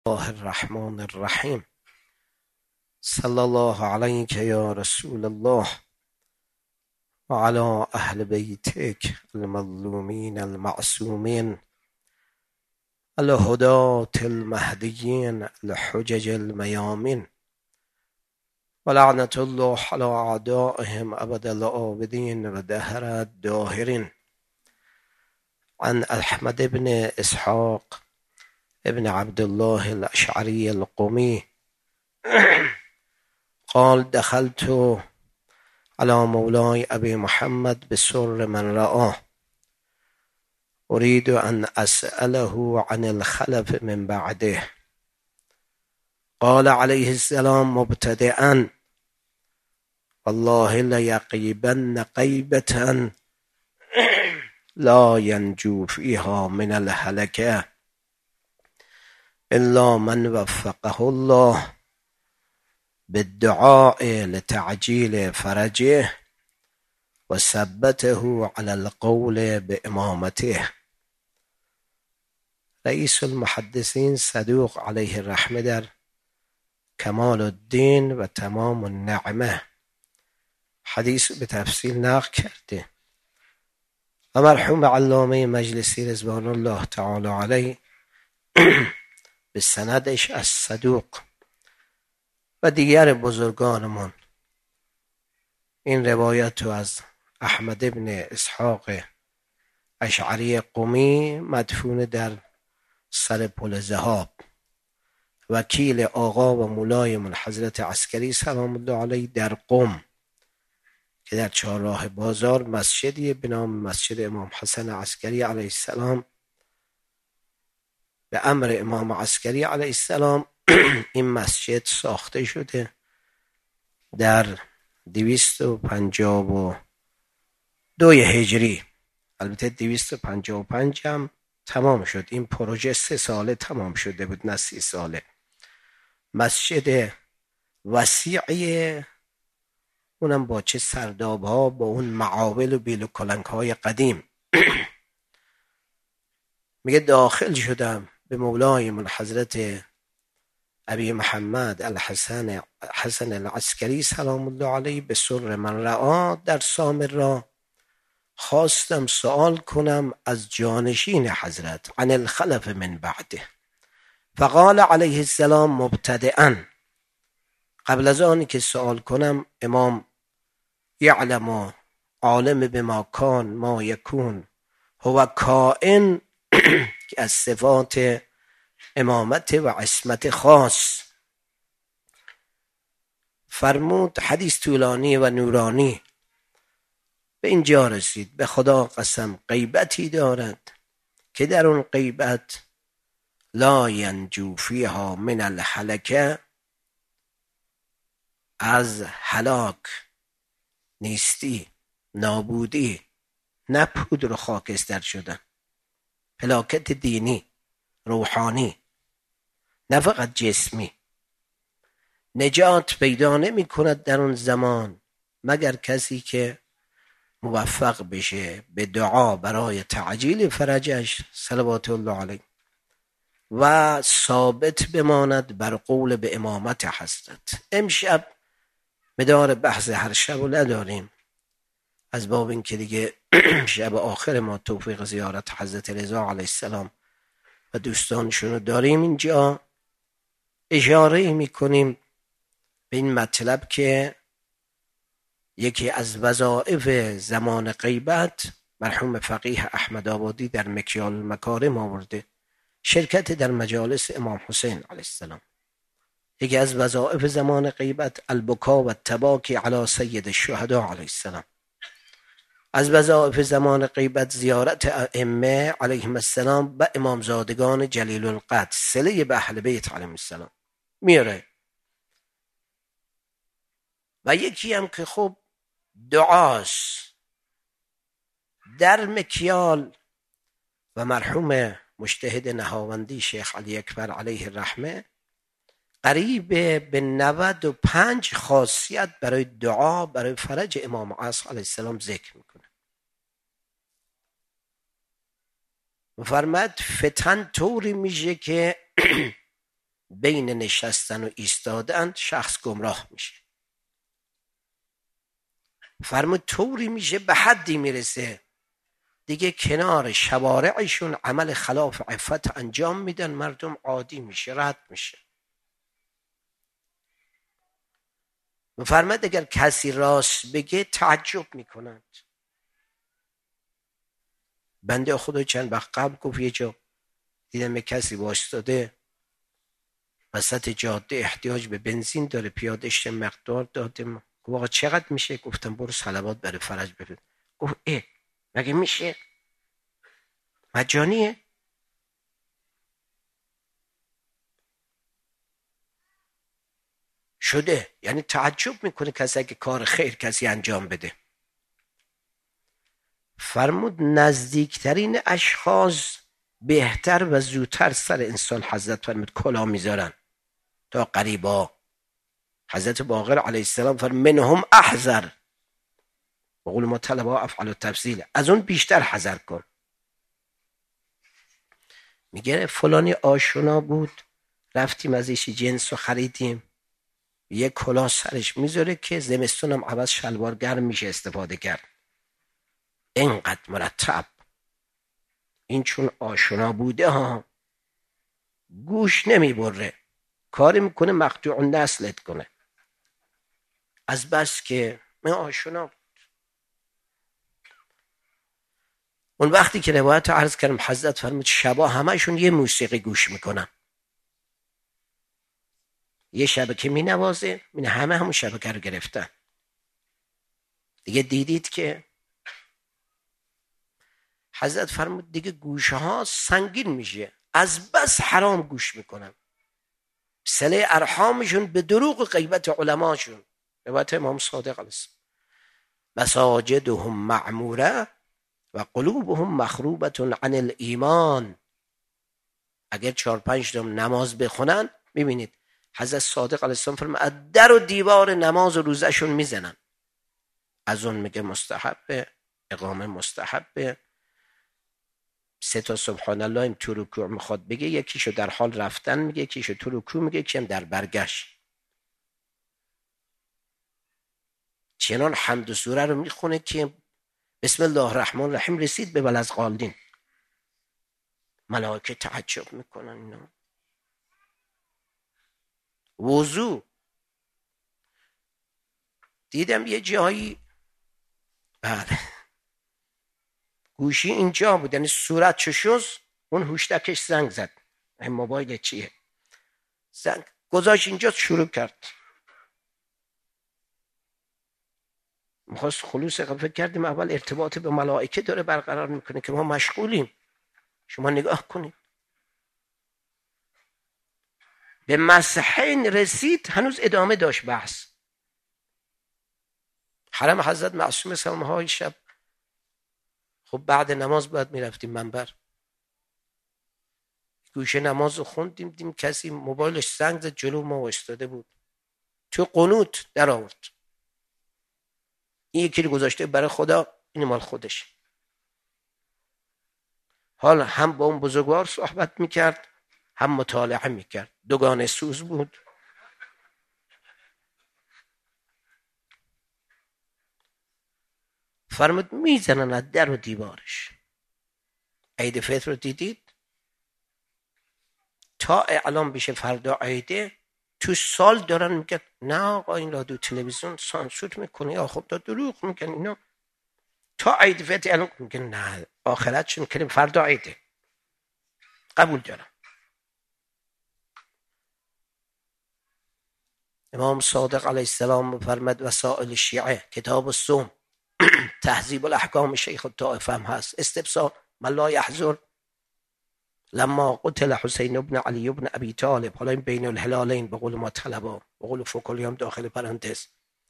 الله الرحمن الرحیم. صلی الله علیک یا رسول الله و علی اهل بیتک المظلومین المعصومین الهداة المهدیین الحجج المیامین و لعنة الله علی اعدائهم ابد الآبدین و دهر الداهرین. عن احمد بن اسحاق ابن عبد الله الاشعری القمی قال دخلت على مولاي ابي محمد بسر من رآه اريد ان اسأله عن الخلف من بعده. قال عليه السلام مبتدئا والله ليقيبن قيبة لا ينجو فيها من الهلكة إلا من وفقه الله بالدعاء لتعجيل فرجه وثبته على القول بإمامته. رئیس المحدثین صدوق علیه الرحمه در کمال الدین و تمام النعمه حدیث به تفصیل نقل کرده و مرحوم علامه مجلسی رضوان الله تعالی علیه به سندش از صدوق و دیگر بزرگانمون این روایت رو از احمد ابن اسحاق اشعری قمی مدفون در سر پل ذهاب وکیل آقا و مولایمون حضرت عسکری سلام الله علیه در قم که در چهارراه بازار مسجدی به نام مسجد امام حسن عسکری علیه السلام به امر امام عسکری علیه السلام این مسجد ساخته شده در 252 هجری. البته 255 هم تمام شد. این پروژه 3 ساله تمام شده بود نه 30 ساله. مسجد وسیعیه، اونم با چه سرداب ها، با اون معاول و بیل و کلنگ های قدیم. میگه داخل شدم به مولای من حضرت ابی محمد حسن العسکری سلام الله علیه به سر من رآ در سامرا. خواستم سوال کنم از جانشین حضرت عن الخلف من بعده. فقال علیه السلام مبتدئا، قبل از آنی که سوال کنم امام یعلم عالم بما کان ما یکون هو کائن که از صفات امامت و عصمت خاص فرمود. حدیث طولانی و نورانی به اینجا رسید. به خدا قسم غیبتی دارد که در اون غیبت لا ینجو فیها من الهلکه، از هلاک، نیستی، نابودی، نه پودر و خاکستر شدن، هلاکت دینی روحانی نه فقط جسمی، نجات پیدا نمی کند در اون زمان مگر کسی که موفق بشه به دعا برای تعجیل فرجش صلوات الله علیه و ثابت بماند بر قول به امامت حضرت. امشب مدار بحث هر شب رو نداریم از باب این که دیگه شب آخر ما توفیق زیارت حضرت رضا علیه السلام و دوستانشون رو داریم. اینجا اشاره میکنیم به این مطلب که یکی از وظایف زمان غیبت مرحوم فقیه احمد آبادی در مکیال المکارم آورده شرکت در مجالس امام حسین علیه السلام. یکی از وظایف زمان غیبت البکا و تباکی علی سید الشهداء علیه السلام. از وظایف زمان غیبت زیارت ائمه علیهم السلام و امامزادگان جلیل القدر، صله به اهل بیت علیهم السلام میاره. و یکی هم که خب دعاست. در مکیال و مرحوم مجتهد نهاوندی شیخ علی اکبر علیه الرحمه قریب به 95 خاصیت برای دعا برای فرج امام عصر علیه السلام ذکر میکنه. فرمد فتن طوری میشه که بین نشستن و ایستادن شخص گمراه میشه. فرمود طوری میشه به حدی میرسه دیگه کنار شوارعشون عمل خلاف عفت انجام میدن، مردم عادی میشه، رد میشه. فرمود اگر کسی راست بگه تعجب میکنند. بنده خدا چند وقت قبل گفت یه جا دیدم یه کسی وایستاده وسط جاده، احتیاج به بنزین داره، پیادهش مقدار داده. گفت آقا چقدر میشه؟ گفتم برو صلوات برای فرج بفرست. گفت مگه میشه؟ مجانیه؟ شده. یعنی تعجب میکنه کسی اگه کار خیر کسی انجام بده. فرمود نزدیکترین اشخاص بهتر و زودتر سر انسان حضرت فرمود کلا میذارن تا قریبا. حضرت باقر علیه السلام فرمود منهم احذر، بقول ما طلبه افعال و تفصیل، از اون بیشتر حذر کن. میگه فلانی آشنا بود، رفتیم ازش جنس رو خریدیم، یه کلاه سرش میذاره که زمستونم عوض شلوار گرم میشه استفاده کرد. اینقدر مرتب. این چون آشنا بوده ها، گوش نمیبره، کاری میکنه مقطوع نسلت کنه، از بس که من آشنا بود. اون وقتی که روایت عرض کردم حضرت فرمود شبا همشون یه موسیقی گوش میکنن، یه شبکه مینوازه، همون شبکه رو گرفتن. دیگه دیدید که حضرت فرمود دیگه گوشه ها سنگین میشه، از بس حرام گوش میکنن، صله ارحامشون به دروغ و غیبت علماشون. روایت امام صادق علیه السلام مساجدهم معموره و قلوبهم مخروبه عن الایمان. اگر 4-5 نماز بخونن میبینید حضرت صادق علیه السلام فرمود در و دیوار نماز و روزشون میزنن. از اون میگه مستحبه، اقامه مستحبه، 3 سبحان الله این تو رکوع میخواد بگه، یکیشو در حال رفتن میگه، یکیشو تو رکوع میگه، یکیشم در برگشت. چنان حمد و سوره رو میخونه که بسم الله الرحمن الرحیم رسید به ولذقالدین، ملائکه تعجب میکنن. اینا وضو دیدم یه جایی، بله گوشی اینجا بود، یعنی صورت شش، اون هوشتکش زنگ زد، این موبایل چیه، زنگ گذاشت اینجا، شروع کرد. میخواست خلوص فکر کردیم اول ارتباط به ملائکه داره برقرار میکنه که ما مشغولیم. شما نگاه کنید به مسحین رسید، هنوز ادامه داشت بحث. حرم حضرت معصومه سلام های شب، خب بعد نماز باید میرفتیم منبر، گوشه نماز رو خوندیم، دیدیم کسی موبایلش زنگ زد، جلو ما وایساده بود، تو قنوت در آورد، این یکی رو گذاشته برای خدا، این مال خودش. حالا هم با اون بزرگوار صحبت میکرد، هم مطالعه میکرد، دوگانه سوز بود. فرمود میزنن از در و دیوارش. عید فطر رو دیدید؟ تا اعلام بشه فردا عیده، تو سال دارن میگن نه آقا این رادیو تلویزیون سانسور میکنه، یا خب دروغ میگن اینا. تا عید فطر اعلام میگن نه آخرتشون کنیم فردا عیده، قبول دارم. امام صادق علیه السلام فرمود وسائل شیعه کتاب الصوم، تهذیب الاحکام شیخ الطائفه هم هست، استبصار من لا یحضر. لما قتل حسین بن علی بن ابی طالب، حالا این بین الهلالین به قول ما طلبا، به قول فوکولی هم داخل پرانتز،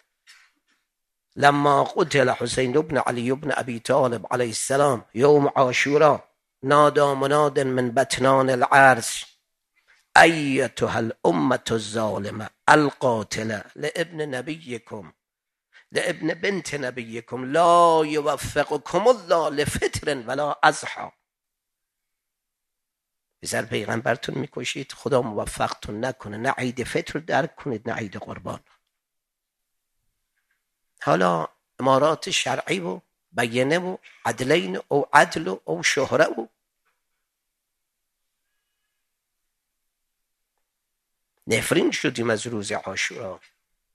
لما قتل حسین بن علی بن ابی طالب علیه السلام یوم عاشورا نادى مناد من بطنان العرش ایتها الامة الظالمه القاتله لابن نبیکم لابن بنت نبیکم لا یوفقکم الله لفطر ولا اضحى. پسر پیغمبرتون میکشید، خدا موفقتون نکنه، نه عید فطر درک کنید نه عید قربان. حالا امارات شرعی و بیینه و عدلین او عدل او شهره و نفرین شدیم از روز عاشورا.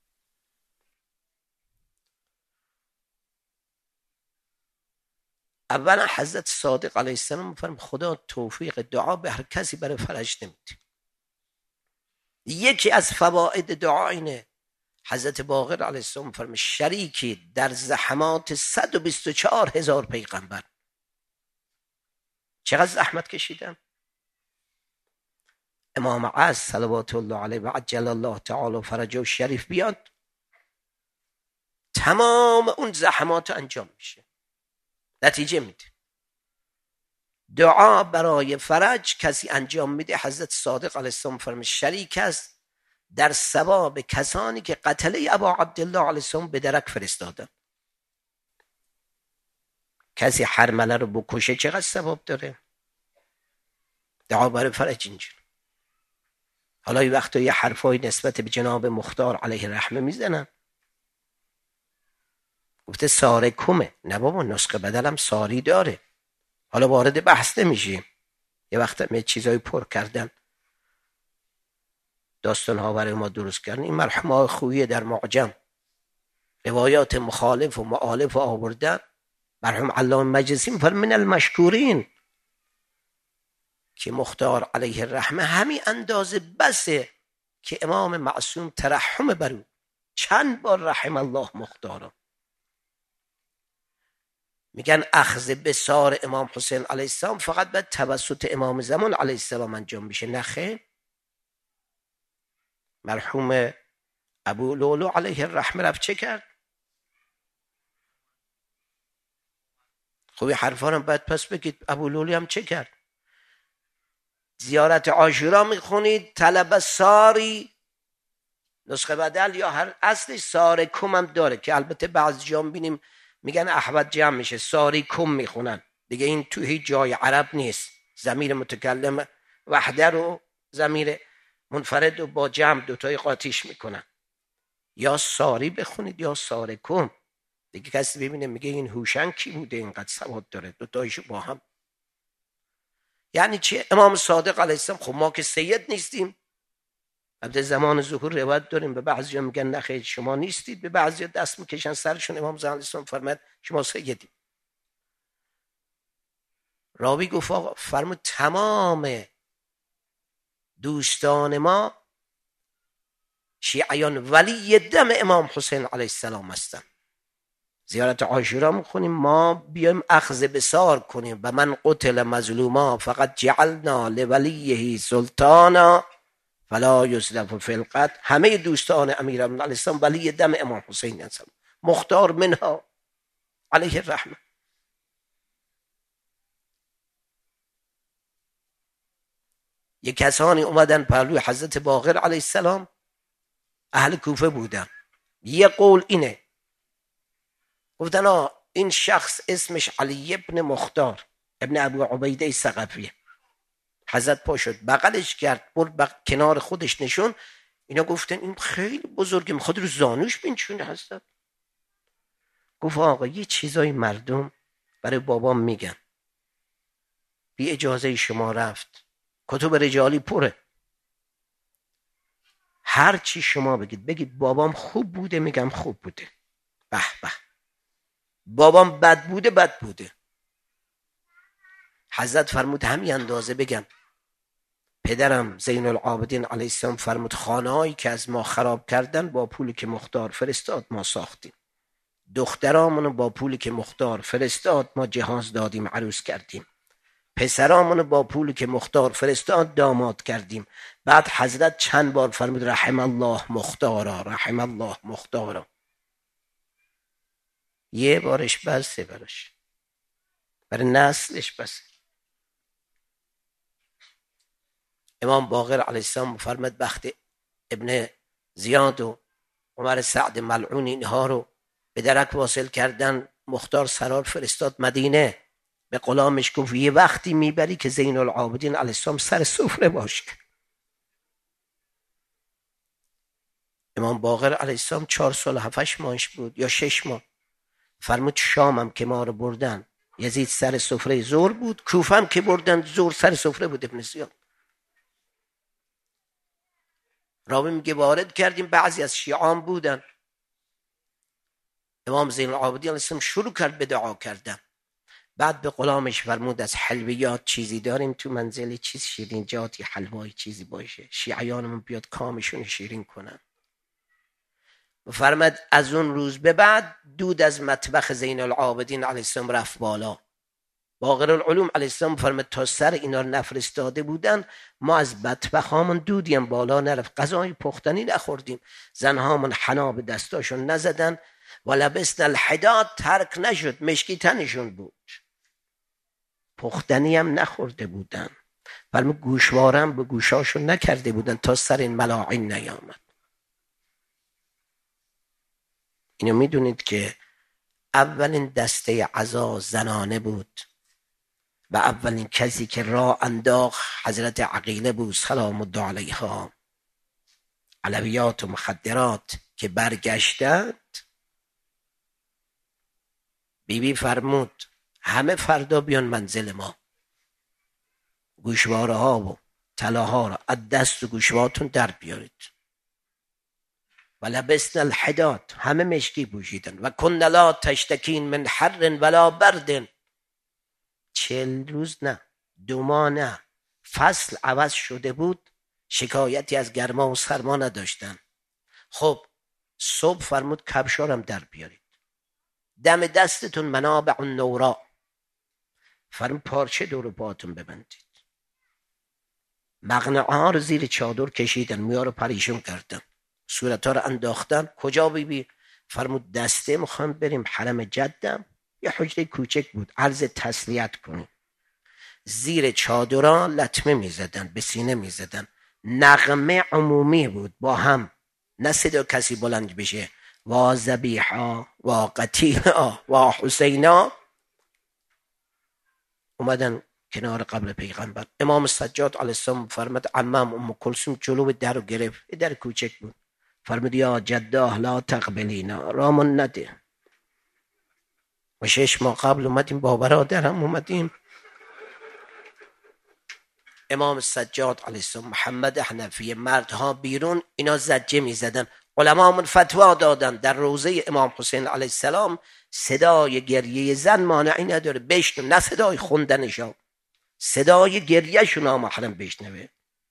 اولا حضرت صادق علیه السلام فرمود خدا توفیق دعا به هر کسی برای فرج نمیده. یکی از فواید دعا اینه. حضرت باقر علیه السلام فرمود شریکی در زحمات 124,000 پیغمبر. چقدر زحمت کشیدن؟ امام عصر صلوات الله علیه و عجل الله تعالی فرجه شریف بیاد، تمام اون زحمات انجام میشه، نتیجه میده. دعا برای فرج کسی انجام میده، حضرت صادق علیه السلام فرمود شریک است در ثواب کسانی که قتله ابا عبدالله علیه السلام به درک فرستادن. کسی حرمله رو بکشه چقدر ثواب داره؟ دعا برای فرج اینجور. حالا یه وقتا یه حرفای نسبت به جناب مختار علیه رحمه میزنن، گفته ساره کمه. نه بابا، نسخه بدلم ساری داره. حالا وارد بحث نمیشیم. یه وقت همه چیزای پر کردن، داستان ها برای ما درست کردن. این مرحوم های خویی در معجم روایات مخالف و معالف آوردن. مرحوم علامه مجلسی میفرماید من المشکورین که مختار علیه الرحمه همین اندازه بسه که امام معصوم ترحم برو. چند بار رحم الله مختارا. میگن اخذ بسار امام حسین علیه السلام فقط باید توسط امام زمان علیه السلام انجام میشه، نه خیر. مرحوم ابو لولو علیه الرحمه رفت چه کرد؟ خوبی حرفا رو باید پس بگید. ابو لولو هم چه کرد؟ زیارت عاشورا میخونید طلب ساری، نسخه بدل یا هر اصلش ساری کم هم داره که البته بعضی جا بینیم میگن احمد جمع میشه ساری کم میخونن دیگه. این تو هیچ جای عرب نیست. ضمیر متکلم وحده رو ضمیر منفرد رو با جمع دوتای قاطیش میکنن. یا ساری بخونید یا ساری کم دیگه. کسی ببینه میگه این هوشنگ کی بوده اینقدر سواد داره، دوتایشو با هم. یعنی چی؟ امام صادق علیه السلام. خب ما که سید نیستیم. بعد زمان ظهور روایت داریم به بعضیا میگن نخیر شما نیستید، به بعضیا دست میکشن سرشون. امام زمان علیه السلام فرمود شما سیدید. راوی گفت آقا فرمود تمام دوستان ما شیعیان ولی دم امام حسین علیه السلام هستن. زیارت عاشورا میخونیم ما بیایم اخذ بسار کنیم و من قتل مظلوما فقط جعلنا لولیه سلطانا فلا یسرف فی القتل. همه دوستان امیرالمومنین علیه السلام ولی دم امام حسین هستند، مختار منها علیه الرحمه. یک کسانی اومدن پهلوی حضرت باقر علیه السلام، اهل کوفه بودن. یه قول اینه، گفتن این شخص اسمش علی ابن مختار ابن ابو عبیده ثقفیه. حضرت پا شد بغلش کرد، برد کنار خودش نشون. اینا گفتن این خیلی بزرگه، میخواد رو زانوش بینچونه. حضرت گفت آقا یه چیزای مردم برای بابام میگن، بی اجازه شما رفت، کتب رجالی پره، هر چی شما بگید بابام خوب بوده میگم خوب بوده. به به. بابام بد بوده بد بوده. حضرت فرمود همین اندازه بگم. پدرم زین العابدین علیه السلام فرمود خانه‌هایی که از ما خراب کردن با پولی که مختار فرستاد ما ساختیم. دخترامونو با پولی که مختار فرستاد ما جهاز دادیم عروس کردیم. پسرامونو با پولی که مختار فرستاد داماد کردیم. بعد حضرت چند بار فرمود رحم الله مختارا، رحم الله مختارا. یه بارش بسه براش، برای نسلش بسه. امام باقر علیه السلام فرمود وقت ابن زیاد و عمر سعد ملعون اینها رو به درک واصل کردن، مختار سرار فرستاد مدینه. به غلامش گفت یه وقتی میبری که زین العابدین علیه السلام سر سفره باشه. امام باقر علیه السلام 4 سال 7 ماهش بود یا 6 ماه. فرمود شامم که ما رو بردن یزید سر سفره ظهر بود، کوفه که بردن ظهر سر سفره بود. ابن زیاد راوی میگه وارد کردیم، بعضی از شیعان بودن. امام زین العابدین علیه السلام شروع کرد به دعا کردن. بعد به غلامش فرمود از حلویات چیزی داریم تو منزل؟ چیز شیرین جاتی، حلوایی چیزی باشه شیعیانمون بیاد کامشون شیرین کنن. و فرمود از اون روز به بعد دود از مطبخ زین العابدین علیه السلام رفت بالا. باقر العلوم علیه السلام فرمود تا سر اینا رو نفرستاده بودن ما از مطبخ هامون دودی هم بالا نرفت، غذای پختنی نخوردیم، زنهامون حنا به دستاشون نزدن و لبسن الحداد ترک نشد، مشکی تنشون بود، پختنی هم نخورده بودن. فرمود گوشوارم به گوشاشون نکرده بودن تا سر این ملاعین نیامد. اینو میدونید که اولین دسته عزا زنانه بود و اولین کسی که راه انداخت حضرت عقیله بود سلام الله علیها. علویات و مخدرات که برگشتند، بیبی فرمود همه فردا بیان منزل ما، گوشواره ها و طلاها را از دست و گوشوارتون در بیارید. و لبسن الحداد، همه مشکی پوشیدن. و کن لا تشتکین من حر ولا برد، 40 روز نه، 2 ماه نه، فصل عوض شده بود، شکایتی از گرما و سرما نداشتن. خب صبح فرمود کبشارم در بیارید، دم دستتون منابع النورا، فرمود پارچه دور پاتون ببندید. مقنعه ها رو زیر چادر کشیدن، مویا رو پریشون کردن، صورت ها رو انداختن. کجا بیبی؟ فرمود دسته میخوام بریم حرم جدم، یه حجره کوچک بود، عرض تسلیت کنیم. زیر چادران لطمه میزدن، به سینه میزدن، نغمه عمومی بود با هم، نه صدا کسی بلند بشه و ذبیحا و قتیلا و حسینا. اومدن کنار قبر پیغمبر. امام سجاد علیه السلام فرمود عمم ام کلثوم جلو در رو گرفت، در کوچک بود، فرمود یا جداه لا تقبلینا، رامون نده. و 6 ماه قبل اومدیم با برادرم اومدیم. امام سجاد علیه السلام محمد حنفی مردها بیرون، اینا زجه می زدن. علماء فتوا دادن در روضه امام حسین علیه السلام صدای گریه زن مانعی نداره، بشنو، نه صدای خوندنشا، صدای گریه شو نامحرم بشنوه.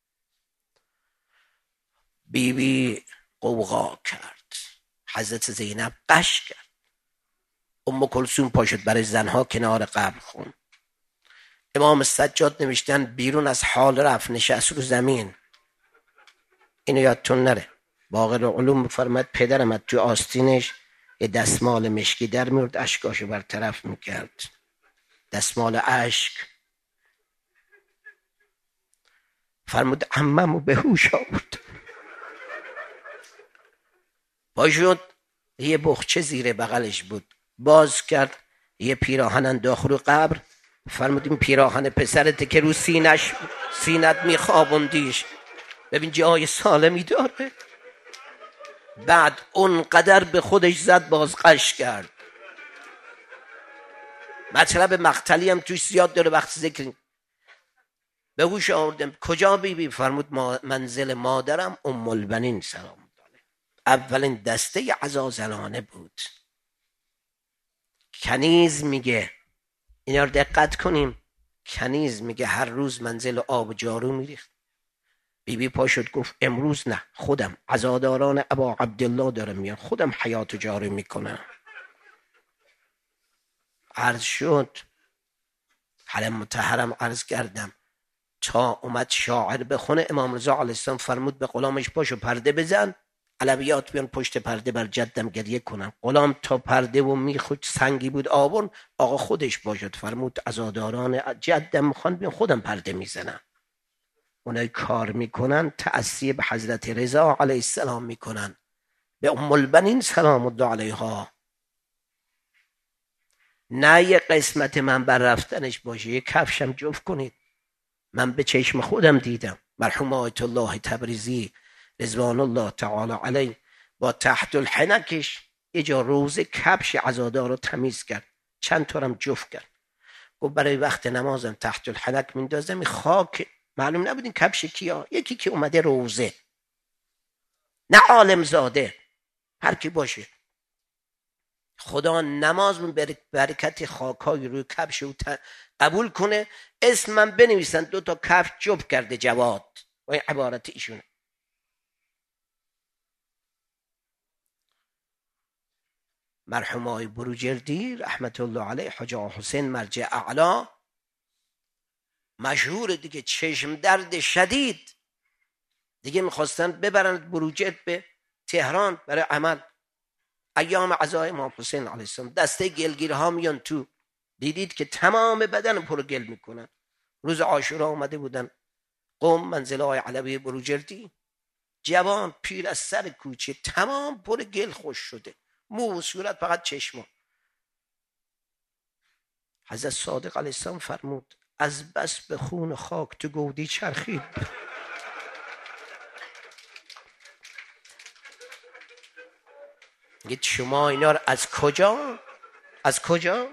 بیبی قوقا کرد، حضرت زینب قش کرد، ام کلثوم پاشد برای زنها کنار قبر خون. امام سجاد نوشتن بیرون از حال رفت، نشست رو زمین. اینو یادتون نره. باقر العلوم فرمد پدرم از تو آستینش یه دستمال مشکی در میورد، اشکاشو برطرف میکرد، دستمال اشک. فرمود عممو به هوش آورد، پاشد یه بخچه زیر بغلش بود، باز کرد، یه پیراهن انداخت رو قبر. فرمود این پیراهن پسرته که رو سینت میخوابوندیش، ببین جای سالمی داره. بعد اونقدر به خودش زد، باز قش کرد. مطلب مقتلی هم توش زیاد داره، وقت ذکر به هوش آوردم. کجا بیبی؟ فرمود منزل مادرم ام البنین سلام الله. اولین دسته عزازلانه بود. کنیز میگه، اینا رو دقت کنیم، کنیز میگه هر روز منزل آب جارو میریخت. بیبی پا شد گفت امروز نه، خودم عزاداران ابا عبدالله دارم میان، خودم حیاتو جارو میکنم. عرض شد، حرم مطهرم عرض کردم تا اومد شاعر بخونه. امام رضا علیه السلام فرمود به غلامش پاشو پرده بزن، علویات بیان پشت پرده بر جدم گریه کنن. غلام تا پرده و میخواد سنگی بود آورد، آقا خودش باشد، فرمود عزاداران جدم میخوان بیان، خودم پرده میزنم. اونای کار میکنن تأسی به حضرت رضا علیه السلام میکنن، به ام البنین سلام الله علیها. نه یه قسمت من بر رفتنش باشه، یه کفشم جفت کنید. من به چشم خودم دیدم مرحوم آیت الله تبریزی رضوان الله تعالی علیه با تحت الحنکش یه جا روزه کفش عزادار رو تمیز کرد، چند تا هم جفت کرد. گفت برای وقت نمازم تحت الحنک میندازم خاک، معلوم نبود این کفش کیا، یکی که اومده روزه، نه عالم زاده، هر کی باشه. خدا نماز برکت خاکای روی کفش رو قبول کنه. اسم من بنویسن 2 تا کفش جفت کرده جواد، و این عبارت ایشونه. مرحوم آقای بروجردی رحمت الله علیه، حاج آقا حسین مرجع اعلا، مشهور دیگه، چشم درد شدید دیگه میخواستن ببرند بروجرد به تهران برای عمل. ایام عزای امام حسین علیه السلام دسته گلگیرها میان تو، دیدید که تمام بدن پر گل میکنن. روز عاشورا اومده بودن قم منزل آقای علوی بروجردی، جوان پیر از سر کوچه تمام پر گل خوش شده، مو و صورت فقط چشما. حضرت صادق علیه السلام فرمود از بس به خون خاک تو گودی چرخید. گید شما اینا رو از کجا؟ از کجا؟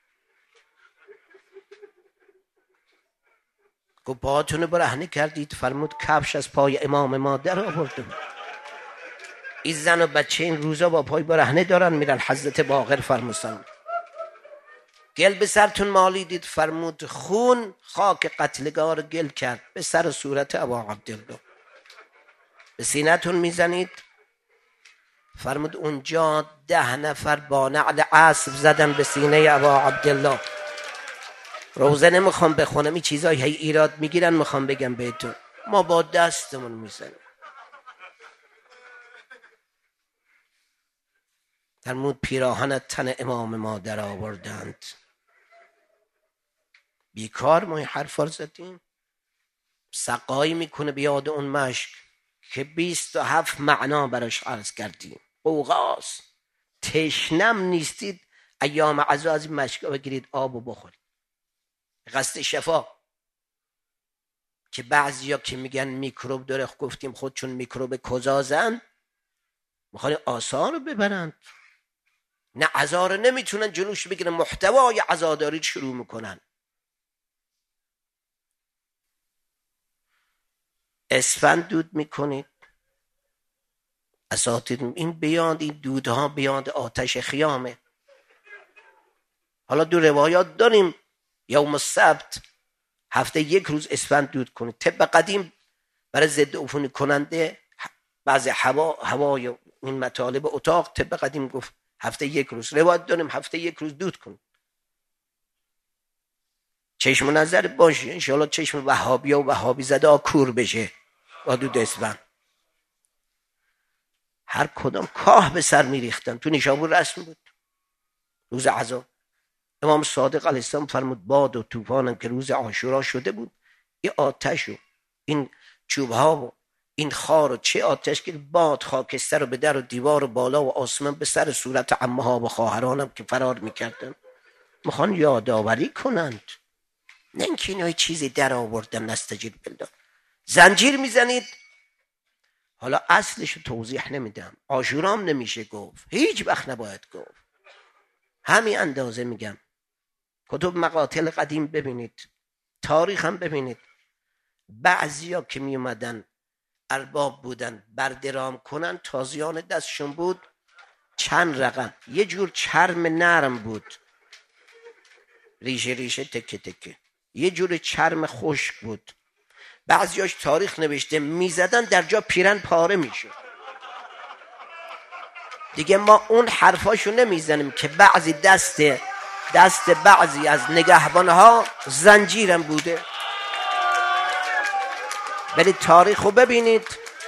گفت پاهاتون رو برهنه کردید. فرمود کفش از پای امام ما در آوردم. این زن و بچه این روزا با پای برهنه دارن میرن. حضرت باقر فرمودن گل به سرتون مالیدید. فرمود خون خاک قتلگار گل کرد به سر و صورت ابا عبدالله. به سینه‌تون میزنید. فرمود اونجا 10 نفر با نعل اسب زدن به سینه ابا عبدالله. روزه نمیخوام بخونم، این چیزایی هی ایراد میگیرن، میخوام بگم بهتون ما با دستمون میزنیم. فرمود پیراهن تن امام ما در آوردند. بیکار ما این حرفا رو زدیم. سقایی میکنه بیاد اون مشک که 27 معنا براش عرض کردیم. قوقاس تشنم نیستید ایام عزا از این مشکا بگیرید آب و بخورید. قصد شفا که بعضیا که میگن میکروب داره، گفتیم خودشون میکروب کزازن، میخوان آثار رو ببرند، نه عزا رو نمیتونن جلوش بگیرن، محتوای عزاداری شروع میکنن. اسفند دود میکنید اساتید، این بیاند، این دودها بیاند آتش خیامه. حالا 2 روایات داریم، یوم السبت هفته 1 روز اسفند دود کنید. طب قدیم برای ضد عفونی کننده بعضی هوای این مطالب اتاق، طب قدیم گفت هفته 1 روز. روایت داریم هفته 1 روز دود کنید. چشم نظر باشه انشاءالله چشم وهابی و وهابی زده کور بشه با دود اسفند. هر کدام کاه به سر میریختن. تو نیشابور رسم بود روز عزا. امام صادق علیه السلام فرمود باد و طوفانم که روز عاشورا شده بود، این آتش و این چوبها و این خار و چه آتش که باد خاکستر رو به در و دیوار و بالا و آسمان به سر صورت عمه‌ها و خواهرانم که فرار میکردن میخوان یادآوری کنند، نه اینکه اینا چیزی در آوردن. نستجیب بالله زنجیر میزنید. حالا اصلش رو توضیح نمیدم، عاشورام نمیشه گفت، هیچ وقت نباید گفت، همین اندازه میگم. کتب مقاتل قدیم ببینید، تاریخ هم ببینید. بعضیا که می اومدن ارباب بودن بردرام کنن، تازیان دستشون بود چند رقم، یه جور چرم نرم بود، ریشه ریشه تکه تکه، یه جور چرم خشک بود. بعضیاش تاریخ نوشته میزدن در جا پیرن پاره میشد. دیگه ما اون حرفاشو نمیزنیم که بعضی دست بعضی از نگهبانها زنجیرم بوده. برید تاریخو ببینید.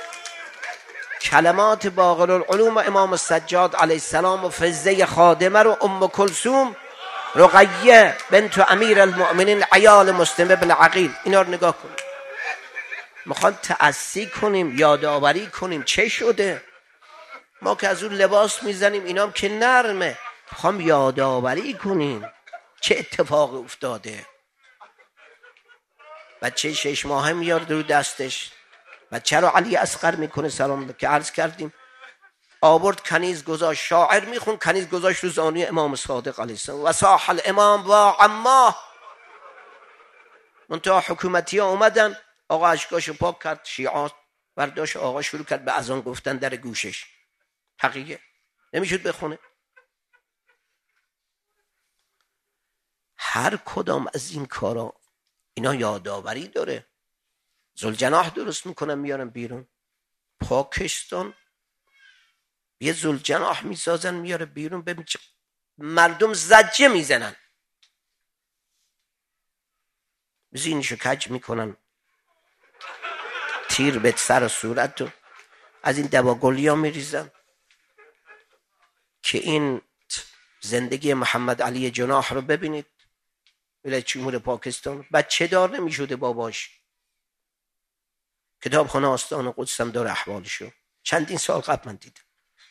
کلمات باقر العلوم امام سجاد علیه السلام و فزه خادمه رو ام کلثوم رقیه بنت امیر المؤمنین عیال مسلم ابن عقیل، اینا رو نگاه کنید. میخوان تأسی کنیم، یادآوری کنیم چه شده. ما که از اون لباس میزنیم، اینام که نرمه. میخوام یادآوری کنین چه اتفاق افتاده. بچه 6 ماهه میاد رو دستش، بچه رو علی اصغر میکنه سلام که عرض کردیم، آورد کنیز گذاشت، شاعر میخون، کنیز گذاشت رو زانوی امام صادق علیه السلام و صاح الامام و عماه. منتها حکومتی ها اومدن، آقا اشکاشو پاک کرد، شیعات برداشت، آقا شروع کرد به اذان گفتن در گوشش. حقیقه نمیشد بخونه. هر کدام از این کارا اینا یادآوری داره. ذوالجناح درست میکنن میارن بیرون، پاکستان یه ذوالجناح میسازن میاره بیرون، ببین مردم زجه میزنن، زینشو کج میکنن، تیر به سر و صورت، و از این دواگلی ها میریزن که این زندگی محمد علی جناح رو ببینید. ولایت جمهور پاکستان بچه دار نمیشده باباش، کتابخانه آستان قدس هم داره احوالشو. چندین سال قبل من دیدم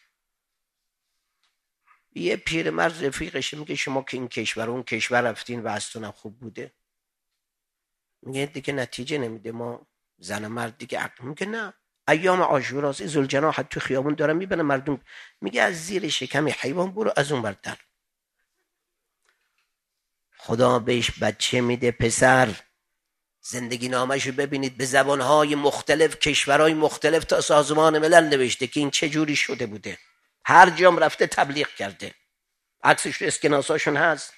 یه پیرمرد رفیقش میگه شما که این کشور اون کشور رفتین و هستونم خوب بوده، میگه دیگه نتیجه نمیده، ما زن مرد دیگه عقل. میگه نه، ایام عاشورا ذوالجناح تو خیابون دارن میبنه مردم، میگه از زیر شکم حیوان برو از اون بردر. خدا بهش بچه میده پسر، زندگی نامه‌شو ببینید به زبانهای مختلف، کشورهای مختلف، تا سازمان ملل نوشته که این چه جوری شده بوده، هر جام رفته تبلیغ کرده، عکسش تو اسکناساشون هست.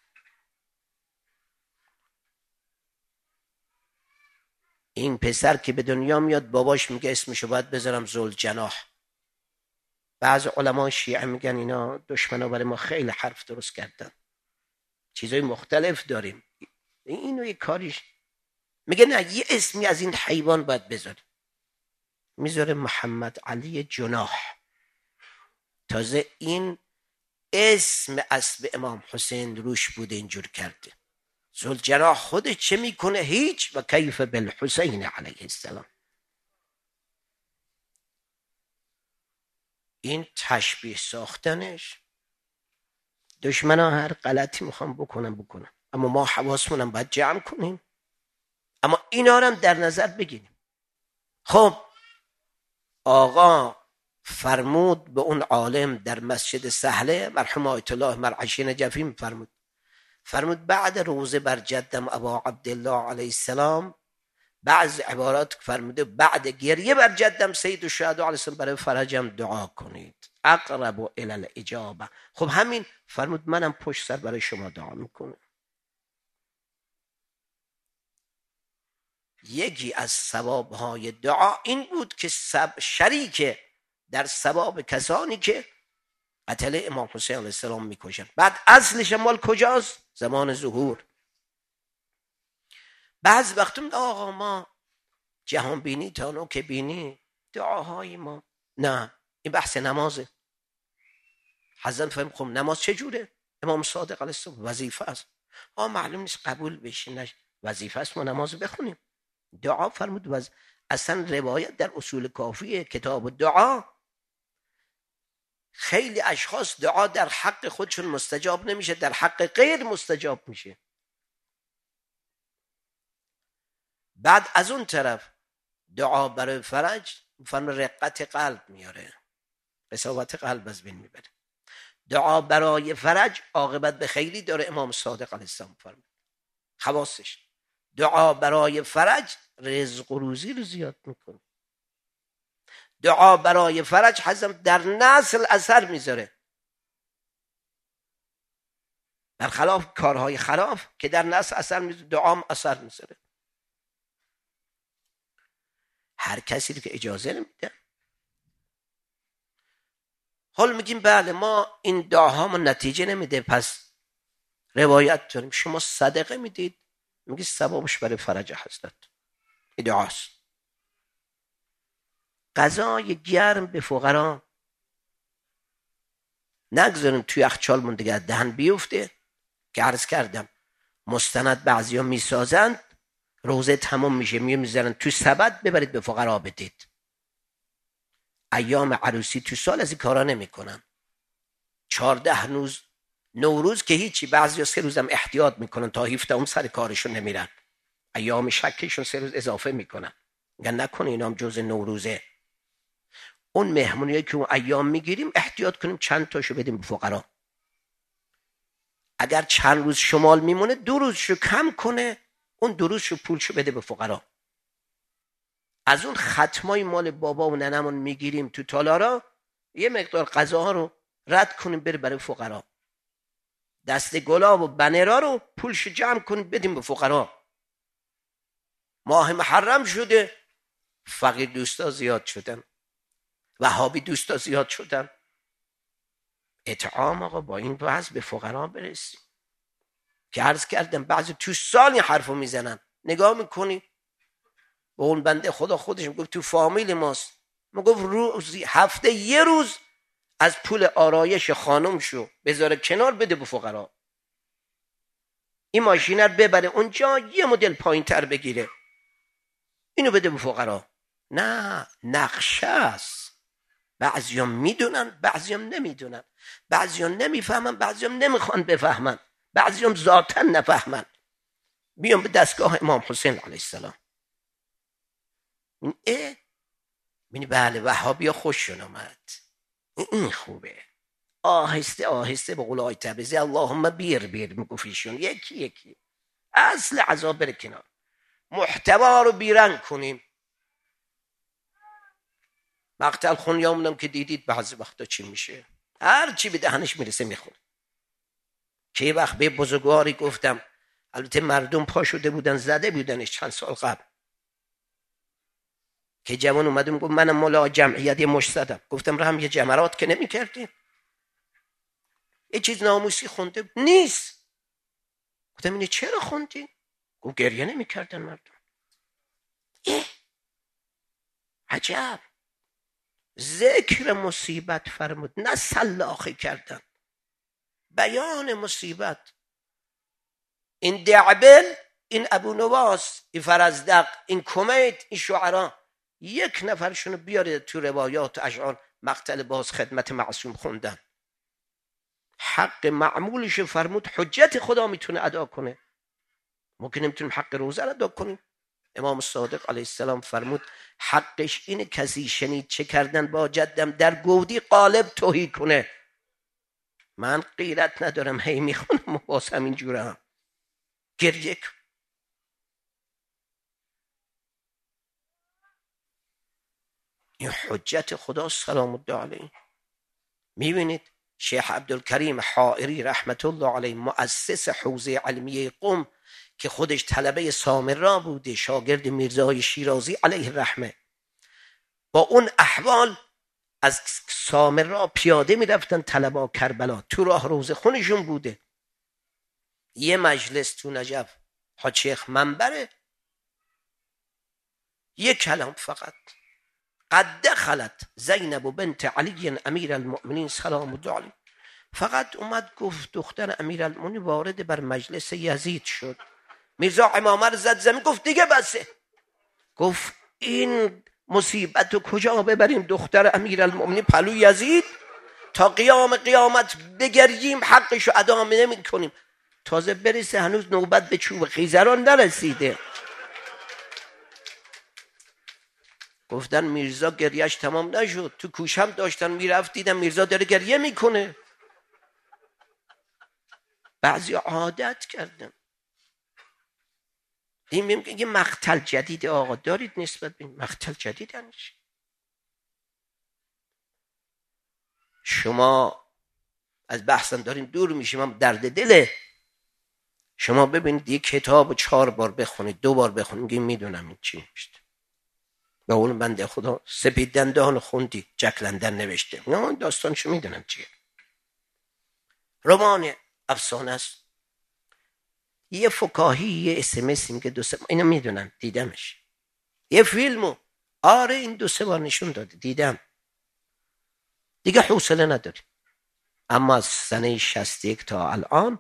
این پسر که به دنیا میاد باباش میگه اسمشو باید بذارم ذوالجناح. بعض علما شیعه میگن اینا دشمنا برای ما خیلی حرف درست کردن، چیزای مختلف داریم، اینو یه کاریش. میگه نه، یه اسمی از این حیوان باید بذاری. میذاره محمد علی جناح. تازه این اسم اسب امام حسین روش بوده، اینجور کرده. ذوالجناح خودش چه میکنه؟ هیچ. و کیف بالحسین علیه السلام. این تشبیه ساختنش، دشمنا هر غلطی میخوام بکنم، اما ما حواسمونم باید جمع کنیم، اما اینا رو هم در نظر بگیریم. خب آقا فرمود به اون عالم در مسجد سهله، مرحوم آیت الله مرعشی نجفی فرمود بعد روزه بر جدم ابا عبدالله علیه السلام، بعض عبارات فرموده بعد گریه بر جدم سید الشهدا علیه السلام برای فرجم دعا کنید، اقرب الی الاجابه. خب همین فرمود منم پشت سر برای شما دعا میکنم. یکی از ثوابهای دعا این بود که شریک در ثواب کسانی که قتل امام حسین علیه السلام میکشن. بعد اصلش مال کجاست؟ زمان ظهور. بعض وقت آقا ما جهان بینی تا نوک بینی، دعاهای ما نه، این بحث نمازه. حضرت فهم خب نماز چجوره؟ امام صادق علیه السلام وظیفه است، معلوم نیست قبول بشه، وظیفه است ما نماز بخونیم. دعا فرمود اصلا روایت در اصول کافیه، کتاب دعا، خیلی اشخاص دعا در حق خودشون مستجاب نمیشه، در حق غیر مستجاب میشه. بعد از اون طرف دعا برای فرج فرم رقت قلب میاره، قساوت قلب از بین میبره. دعا برای فرج عاقبت به خیری داره، امام صادق علیه السلام فرمود خواصش. دعا برای فرج رزق و روزی رو زیاد میکنه. دعا برای فرج حزم در نسل اثر میذاره، برخلاف کارهای خلاف که در نسل اثر میذاره، دعام اثر میذاره. هر کسی رو که اجازه نمیده. حال میگیم بله ما این دعاها نتیجه نمیده، پس روایت داریم شما صدقه میدید، میگی ثوابش برای فرج حضرت. ادعاست. غذای گرم به فقرا نگذاریم توی یخچال مونده دهن بیفته، که عرض کردم مستند بعضیا میسازند، روزه تمام میشه میذارن تو سبد ببرید به فقرا بدید. ایام عروسی تو سال از این کارا نمیکنن. 14 روز نوروز که هیچی، بعضیا 3 روزم احتیاط میکنن تا 17 سر کارشون نمیرن، ایام شکشون 3 روز اضافه میکنن، میگن نکنه اینا هم جز نوروزه. اون مهمونیایی که اون ایام میگیریم احتیاط کنیم چند تاشو بدیم به فقرا. اگر چند روز شمال میمونه 2 روزشو کم کنه، اون 2 روزشو پولشو بده به فقرا. از اون ختمای مال بابا و ننمون میگیریم تو تالارا، یه مقدار غذاها رو رد کنیم بره برای فقرا. دست گلاب و بنرا رو پولشو جمع کنیم بدیم به فقرا. ماه محرم شده، فقیر دوستا زیاد شدن، وهابی دوستا زیاد شدن. اطعام آقا با این وضع به فقرا برسیم که عرض کردم بعضی تو سال این حرفو میزنن. نگاه میکنی به اون بنده خدا خودش میگفت تو فامیل ماست، میگفت روزی هفته یه روز از پول آرایش خانم شو بذاره کنار بده به فقرا. این ماشین رو ببره اونجا یه مدل پایین تر بگیره، اینو بده به فقرا. نه، نقشه است. بعضیام میدونن، بعضیام نمیدونن، بعضیام نمیفهمن، بعضیام نمیخوان بفهمن، بعضیام ذاتاً نفهمن. بیام به دستگاه امام حسین علیه السلام. بینی بله وهابیا خوششون اومد، این خوبه. آهسته آهسته به قول آیه تبریزی اللهم بیر میگفیشون یکی یکی اصل عذاب بره کنار، محتوا رو بیرنگ کنیم. مقتل خونیامونم که دیدید بعضی وقتا چی میشه، هر چی به دهنش میرسه میخونه. که یه وقت به بزرگواری گفتم، البته مردم پا شده بودن زده بودنش چند سال قبل، که جوان اومدم گفت منم مال جمعیت یه مش زدم. گفتم رحم یه جمرات که نمی کردیم، یه چیز ناموسی خونده نیست. گفتم اینه چرا خوندی؟ گفت گریه نمی کردن مردم. عجب، ذکر مصیبت فرمود نه سلاخی کردن، بیان مصیبت. این دعبل، این ابو نواس، این فرزدق، این کمیت، این شعرا، یک نفرشونو بیاره تو روایات و اشعار مقتل باز خدمت معصوم خوندن. حق معمولش فرمود حجت خدا میتونه ادا کنه، ما که نمیتونیم حق روزه ادا کنیم. امام صادق علیه السلام فرمود حقش اینه کسی شنید چه کردن با جدم در گودی قالب توهی کنه. من غیرت ندارم هی میخونم و باز همین جوره هم گریه کن. این حجت خدا سلام الله علیه. میبینید شیخ عبدالکریم حائری رحمت الله علیه مؤسس حوزه علمیه قم که خودش طلبه سامرا بوده، شاگرد میرزای شیرازی علیه الرحمه، با اون احوال از سامرا پیاده میرفتن طلبا کربلا، تو راه روزه خونشون بوده. یه مجلس تو نجف حاج شیخ منبره، یک کلام فقط قد دخلت زینب بنت علی امیر المؤمنین سلام الله علیه، فقط اومد گفت دختر امیر المؤمنین وارد بر مجلس یزید شد. میرزا عمامه رو زد زمین گفت دیگه بسه. گفت این مصیبت رو کجا ببریم دختر امیر المؤمنین پلو یزید تا قیام قیامت بگریم حقشو ادا نمی کنیم. تازه برسه هنوز نوبت به چوب خیزران نرسیده. گفتن میرزا گریهش تمام نشد، تو کوشم داشتن میرفت دیدم میرزا داره گریه میکنه. بعضی عادت کردن. این میگه یه مقتل جدید آقا دارید نسبت به مقتل جدید هنش. شما از بحثم دارین دور میشیم، هم درد دله. شما ببینید یه کتاب 4 بار بخونید، 2 بار بخونید میگه میدونم این چی نوشته. به اون بنده خدا سپید دندان خوندی جک لندن نوشته، نه داستانشو میدونم چیه. رمان افسانه است. یه فکاهی یه SMS میگه 2-3 اینو میدونم دیدمش. یه فیلمو آره این 2-3 بار نشون داده دیدم. دیگه حوصله نداری. اما از سنه 61 تا الان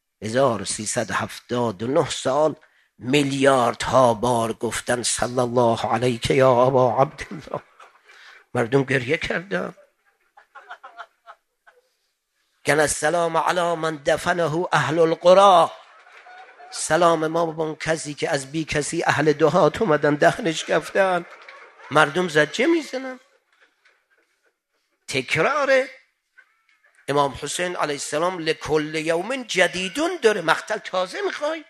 1379 سال میلیاردها بار گفتن صلی الله علیک یا ابا عبدالله. مردم گریه کردن. گن السلام علی من دفنه اهل القرى، سلام ما به اون کسی که از بی کسی اهل دهات اومدن دهنش گفتن. مردم زجه میزنن. تکرار امام حسین علیه السلام لکل یوم جدیدون داره. مقتل تازه میخوای؟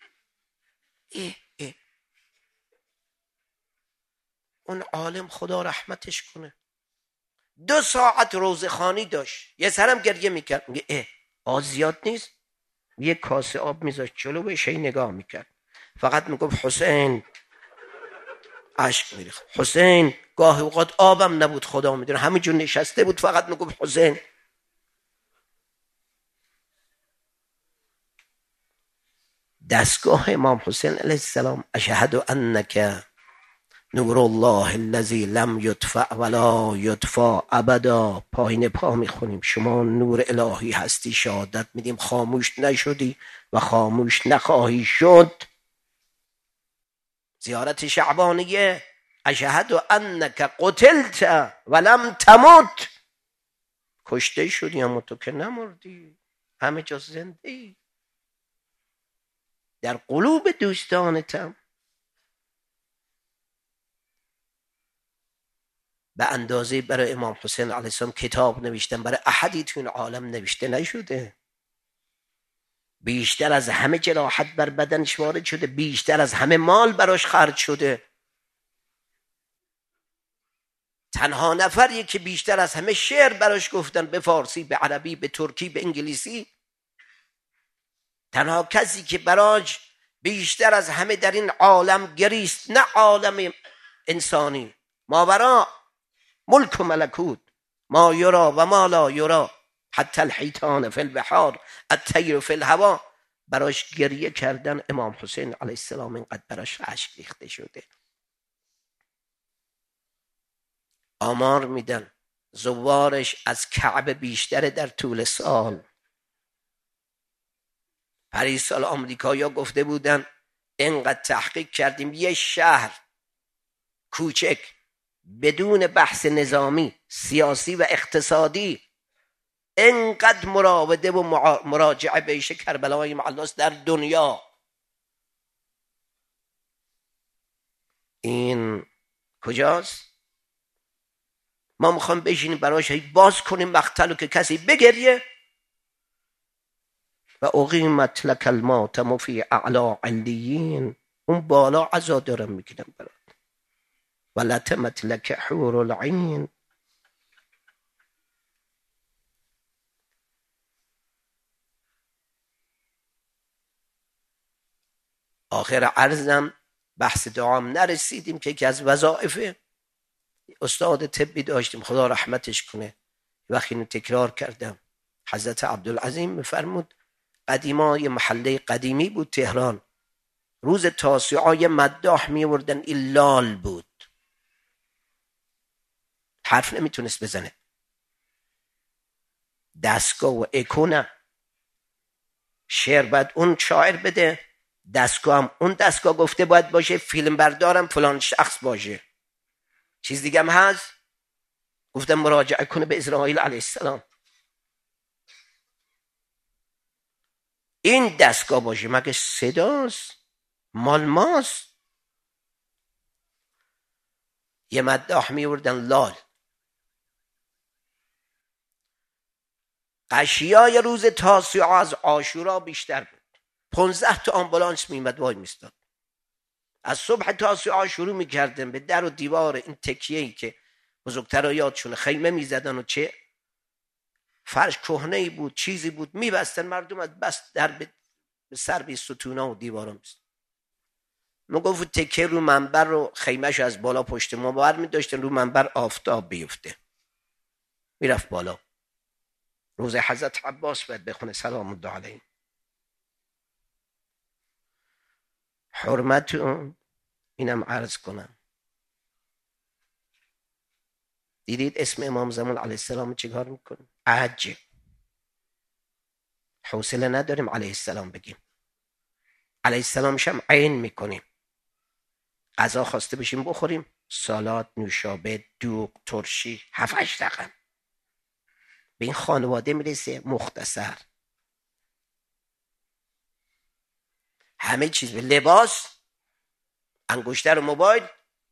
اون عالم خدا رحمتش کنه 2 ساعت روزخوانی داشت، یه سرم گریه میکرد. میگه زیاد نیست؟ یه کاسه آب میذاشت جلو بهش نگاه میکرد، فقط میگفت حسین، اشک میریخت. حسین گاهی اوقات آبم نبود، خدا میدونه همینجور نشسته بود فقط میگفت حسین. دستگاه امام حسین علیه السلام اشهد انک نور الله الذی لم یطفأ ولا یطفأ ابدا. پایین پا میخونیم شما نور الهی هستی، شهادت میدیم خاموش نشدی و خاموش نخواهی شد. زیارت شعبانیه اشهد انک قتلت ولم تمت. کشته شدی اما تو که نمردی، همه جا زنده ای، در قلوب دوستانتم. به اندازه برای امام حسین علیه السلام کتاب نوشتن، برای احدی تو این عالم نوشته نشده. بیشتر از همه جراحت بر بدنش وارد شده، بیشتر از همه مال براش خرج شده. تنها نفریه که بیشتر از همه شعر براش گفتن، به فارسی، به عربی، به ترکی، به انگلیسی. تنها کسی که براش بیشتر از همه در این عالم گریست، نه عالم انسانی، ماورا ملک و ملکوت، ما یرا و ما لا یرا، حتی الحیتان فی البحار الطیر فی الهوا، براش گریه کردن. امام حسین علیه السلام اینقدر براش اشک ریخته شده. آمار میدن زوارش از کعبه بیشتره در طول سال. پریسال آمریکایی‌ها گفته بودن اینقدر تحقیق کردیم یه شهر کوچک بدون بحث نظامی، سیاسی و اقتصادی اینقدر مراوده و مراجعه بهش کربلای معلاست در دنیا. این کجاست؟ ما میخوام بشینیم براش باز کنیم مقتلو که کسی بگریه. و اقیمت لک الماتم فی اعلی علیین، اون بالا عزا دارم میگیرم برات. و لتمت لک حور العین. آخر عرضم بحث دعام نرسیدیم که یکی از وظایف استاد طبی داشتیم، خدا رحمتش کنه، وقتی اینو تکرار کردم. حضرت عبدالعظیم میفرمود قدیما یه محله قدیمی بود تهران، روز تاسوعا یه مداح میوردن، این لال بود، حرف نمیتونست بزنه، دستگاه و اکونه، شعر باید اون شاعر بده، دستگاه هم اون دستگاه گفته باید باشه، فیلم بردارم فلان شخص باشه، چیز دیگه هم هست. گفتم مراجعه کنه به اسرائیل علیه السلام، این دستگاه باشه. مگه صداست؟ مال ماست. یه مداح میوردن لال، قشیای روز تاسوعا از عاشورا بیشتر بود. 15 تا آمبولانس میمد وای میستاد. از صبح تاسوعا شروع میکردن به در و دیوار این تکیه‌ای که بزرگترها یادشونه خیمه میزدن و چه فرش کهنه‌ای بود چیزی بود میبستن، مردم از بس در به سر به ستونا و دیوارا میستن. ما گفت تکه رو منبر رو خیمهش از بالا پشت ما بر میداشتن، رو منبر آفتاب بیفته، میرفت بالا. روز حضرت عباس باید بخونه سلام الله علیه. حرمت اون اینم عرض کنم. دیدید اسم امام زمان علیه السلام چیکار میکنه؟ عجب. حوصله نداریم علیه السلام بگیم، علیه السلامش هم عین میکنیم. غذا خواسته بشیم بخوریم، سالاد، نوشابه، دوغ، ترشی، 7-8 رقم. به این خانواده میرسه مختصر، همه چیز، به لباس، انگشتر و موبایل.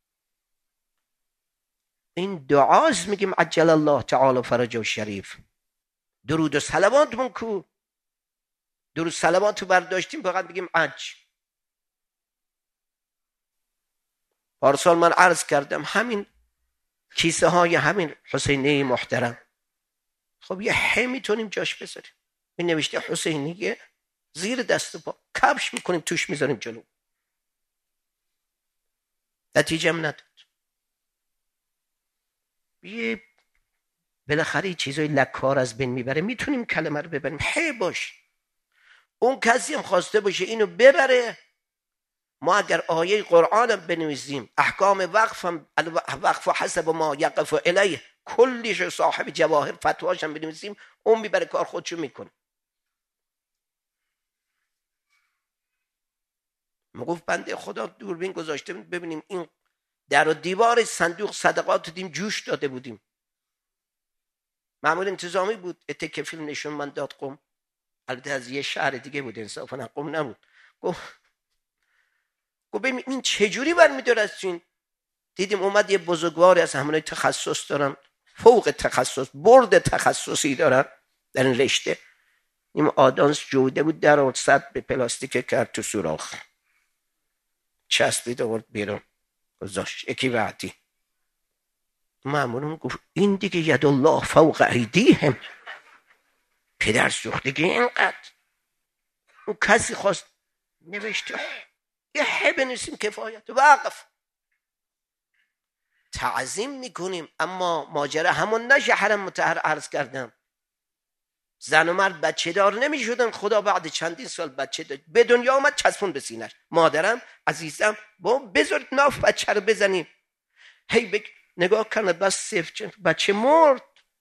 این دعاست میگیم عجل الله تعالی فرجه شریف. درود و صلواتمون کو؟ درود صلواتو برداشتیم فقط بگیم پارسال من عرض کردم همین کیسه های همین حسینی محترم، خب یه ه میتونیم جاش بذاریم، این نوشته حسینیه، زیر دست و پا کفش میکنیم توش میذاریم جلو، نتیجه هم نداد. یه بالاخره چیزای لکار از بین میبره، میتونیم کلمه رو ببریم ه باش. اون کسی هم خواسته باشه اینو ببره، ما اگر آیه قرآن هم بنویسیم، احکام وقف و حسب ما یقف الیه کلیش صاحب جواهر فتواش هم بنویسیم، اون میبره کار خودشو میکنه. میگفت بنده خدا دوربین گذاشته ببینیم این در و دیوار صندوق صدقات دیدیم جوش داده بودیم، مأمور انتظامی بود، تکه فیلم نشون من داد قم، البته از یه شهر دیگه بود انصافا قم نبود. گفت ببین این چجوری برمی‌داره از چین؟ دیدیم اومد یه بزرگواری از همونای تخصص دارن، فوق تخصص، برد تخصصی دارن در این رشته، این آدانس جوده بود در آورد، صد به پلاستیک کرد تو سوراخ، چسبید آورد بیرون گذاشت یکی بعدی. مامورم گفت این دیگه ید الله فوق ایدیهم، پدر سوختگی اینقدر. اون کسی خواست نوشته یه ه بنویسیم کفایت، وقف تعظیم میکنیم، اما ماجرا همون نشه. حرم مطهر عرض کردم زن و مرد بچه دار نمی شدن، خدا بعد چندین سال بچه داد به دنیا آمد چسبون به سینش، مادرم عزیزم با بذارید ناف بچه رو بزنیم، هی نگاه کنه بس بچه مرد.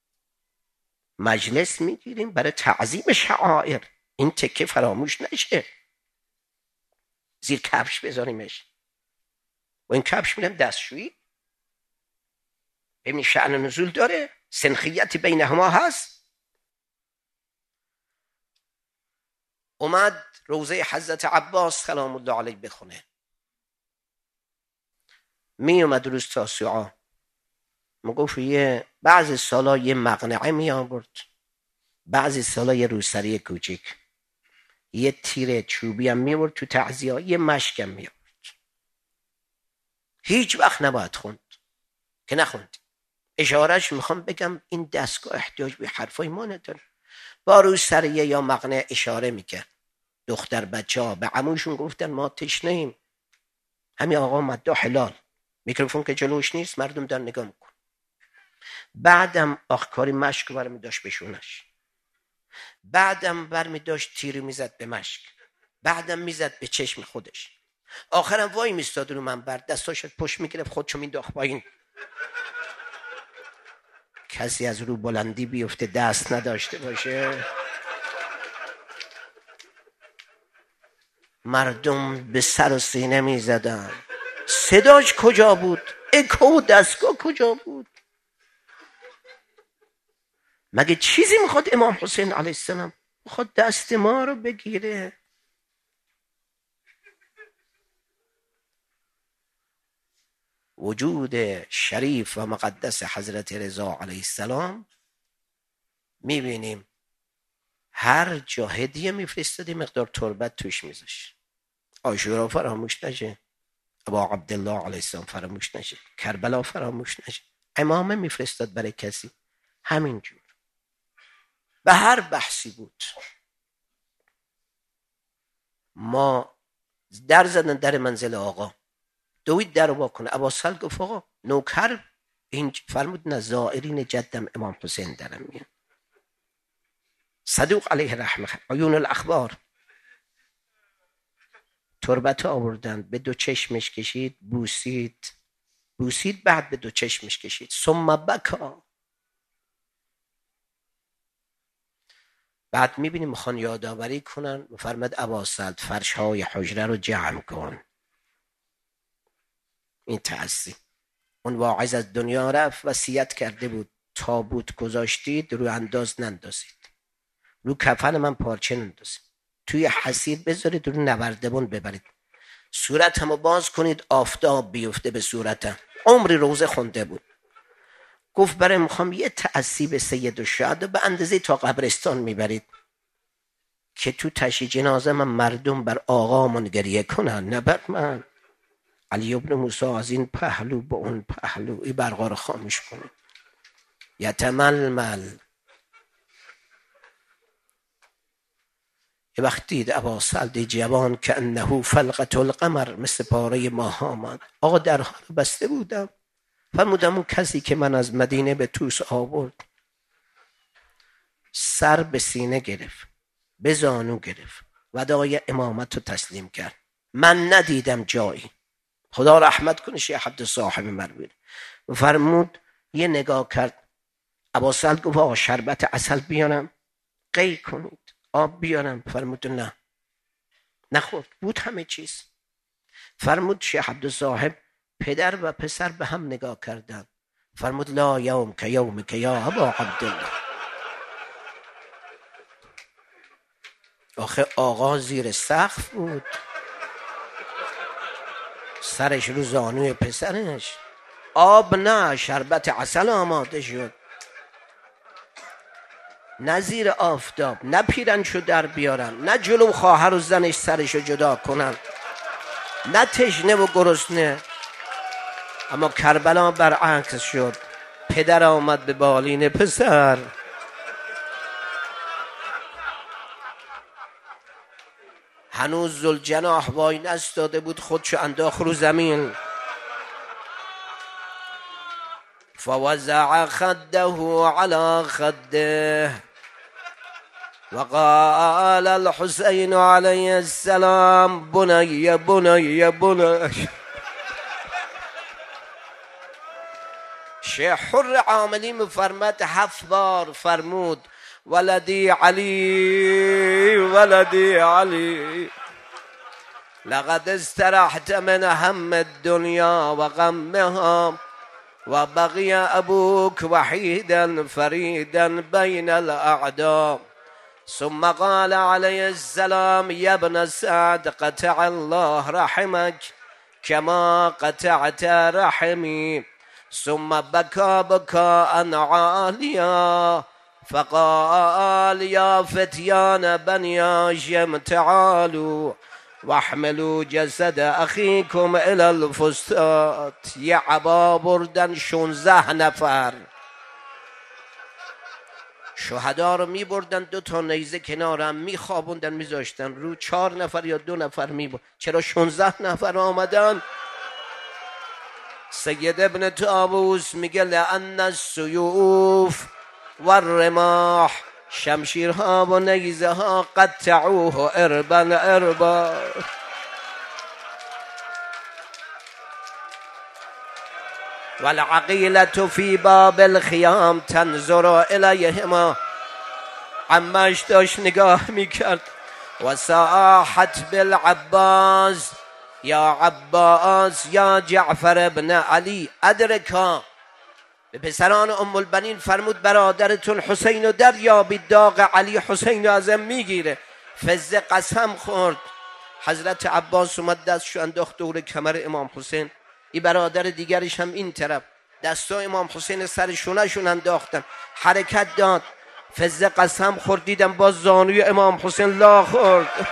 مجلس میگیریم برای تعظیم شعائر، این تکه فراموش نشه، زیر کفش بذاریمش و این کفش میرم دستشویی. ببینید شأن نزول داره، سنخیت بینهما هست. اومد روزه حضرت عباس سلام الله علیه بخونه، می اومد روز تاسوعا، میگفت یه بعضی سالا یه مقنعه می آورد، بعضی سالا یه روسری کوچیک، یه تیر چوبی هم می آورد تو تعزیه، یه مشک هم می آورد. هیچ وقت نباید خوند که نخوند. اشارهش میخوام بگم این دستگاه احتیاج به حرفای ما نداره. با روسریه یا مقنعه اشاره میکرد. دختر بچه ها به عموشون گفتن ما تشنه ایم، همین آقا مددا حلال، میکروفون که جلوش نیست مردم دارن نگاه میکن. بعدم آخکاری مشک برمی داشت بشونش، بعدم برمی داشت تیری میزد به مشک، بعدم میزد به چشم خودش، آخرم وای میستاد رو منبر، دستاش پشت میگرفت خودشو مینداخت پایین. کسی از رو بلندی بیفته دست نداشته باشه. مردم به سر و سینه میزدن. صداش کجا بود؟ اکو دستگاه کجا بود؟ مگه چیزی میخواد امام حسین علیه السلام؟ میخواد دست ما رو بگیره. وجود شریف و مقدس حضرت رضا علیه السلام میبینیم هر جا هدیه میفرستادی مقدار تربت توش میذاش. عاشورا فراموش نشه، ابا عبدالله علیه السلام فراموش نشه، کربلا فراموش نشه. امامه میفرستاد برای کسی همینجور. به هر بحثی بود ما در زدن در منزل آقا، دوید در رو باکنه. ابا سل گفت آقا نوکر این فرمود نه، زائرین جدم امام حسین درم میان. صدوق علیه رحمه عیون الاخبار تربت آوردن، به دو چشمش کشید، بوسید، بعد به دو چشمش کشید، ثم بکا. بعد میبینیم میخوان یادآوری کنن، فرمود ابا سعد فرش های حجره رو جمع کن. این تعصی. اون واعظ از دنیا رفت، وصیت کرده بود تابوت گذاشتید رو انداز نندازید، رو کفن من پارچه نندازید، توی حسیر بذارید، رو نوردبان ببرید، صورتمو باز کنید آفتاب بیفته به صورتم. عمری روزه خونده بود. گفت برای میخوام یه تعصیب به سید الشهدا به اندازه تا قبرستان میبرید که تو تشییع جنازه من مردم بر آقامون گریه کنن، نه بر من. علی ابن موسی از این پهلو به اون پهلو، این برقا رو خاموش کنید. یتململ. یه وقت دید ابا سعد جوان که انه فلقة القمر، مثل پاره ماه آمد. آقا درها رو بسته بودم، فرمودم اون کسی که من از مدینه به توس آورد سر به سینه گرفت، به زانو گرفت، وداع امامت رو تسلیم کرد. من ندیدم جایی. خدا رحمت کنه شیخ عبد صاحب مروی. فرمود یه نگاه کرد. ابا سعد گفت آقا شربت عسل بیارم قی کنید، آب بیارم؟ فرمود نه. نخورد، بود همه چیز. فرمود شیخ عبد صاحب پدر و پسر به هم نگاه کردند. فرمود لا یوم که یوم که یا ابا عبدالله. آخه آقا زیر سقف بود، سرش رو زانوی پسرش، آب نه شربت عسل آماده شد، نه زیر آفتاب، نه پیرنشو در بیارن، نه جلو خواهر و زنش سرشو جدا کنن، نه تشنه و گرسنه. اما کربلا برعکس شد، پدر آمد به بالین پسر. هنوز ذوالجناح وای نستاده بود، خودشو انداخت رو زمین. فوضع خده على خده وقال الحسين عليه السلام بني بني بني. شیخ حر عاملی مفرمت 7 بار فرمود ولدی علی ولدی علی لقد استرحت من هم الدنيا وغمها وبقي أبوك وحيدا فريدا بين الأعداء. ثم قال عليه السلام يا ابن سعد قطع الله رحمك كما قطعت رحمي. ثم بكى بكاء عاليا فقال يا فتيان بني هاشم تعالوا واحملوا جسد اخیکم الى الفسطاط. یه عبا بردن 16 نفر شهدا رو می بردن، 2 تا نیزه کنارم می خوابوندن می زاشتن رو 4 نفر یا 2 نفر می بردن. چرا 16 نفر آمدن؟ سید ابن طاووس میگه لأن السیوف والرماح، شمشیرها و نیزه ها قطعوه اربا اربا. والعقیلة فی باب الخیام تنظر الیهما. عمش داشت نگاه میکرد. و صاحت بالعباس یا عباس یا جعفر ابن علی ادرکا. به پسران ام البنین فرمود برادرتون حسین و دریابید، داغ علی حسین ازم میگیره. فزه قسم خورد. حضرت عباس اومد دستشو انداخت دور کمر امام حسین، این برادر دیگرش هم این طرف، دستا امام حسین سر شونهشون انداختن، حرکت داد. فزه قسم خورد، دیدم باز زانوی امام حسین لا خورد.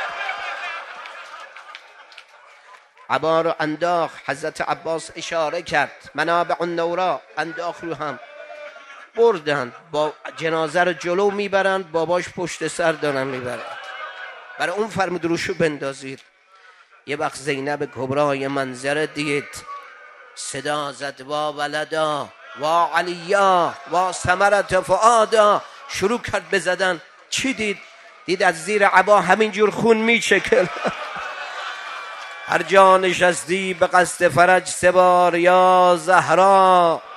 عبا رو انداخت. حضرت عباس اشاره کرد، منابع النورا انداخت رو هم بردن. با جنازه رو جلو میبرن، باباش پشت سر دارن میبرن. برای اون فرمود روشو بندازید. یه وقت زینب کبرای منظره دید، صدا زد وا ولدا وا علیا وا ثمرة فؤادا. شروع کرد بزدن. چی دید؟ دید از زیر عبا همینجور خون میچکل. هر جا نشستی به قصد فرج 3 بار یا زهرا